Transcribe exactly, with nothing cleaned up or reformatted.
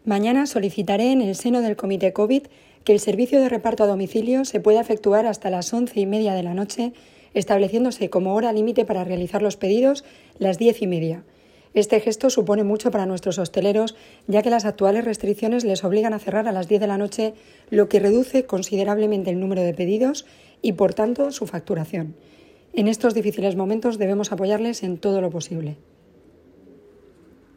Mañana solicitaré en el seno del Comité COVID que el servicio de reparto a domicilio se pueda efectuar hasta las once y media de la noche, estableciéndose como hora límite para realizar los pedidos las diez y media. Este gesto supone mucho para nuestros hosteleros, ya que las actuales restricciones les obligan a cerrar a las diez de la noche, lo que reduce considerablemente el número de pedidos y, por tanto, su facturación. En estos difíciles momentos debemos apoyarles en todo lo posible.